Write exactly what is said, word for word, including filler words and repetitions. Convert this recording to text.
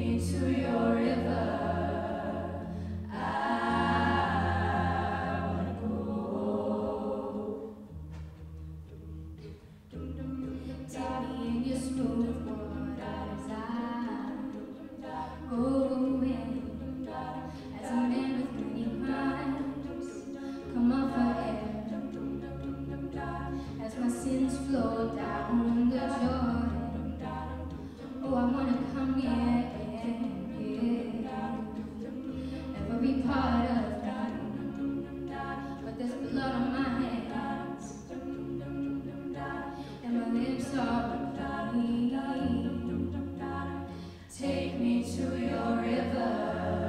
me to your river. I wanna go. Take me in your smooth waters. I go in as a man with many crimes. Come on forever as my sins flow down the Jordan. Oh, I wanna come near every part of me, but there's blood on my hands and my lips are clean. Take me to your river.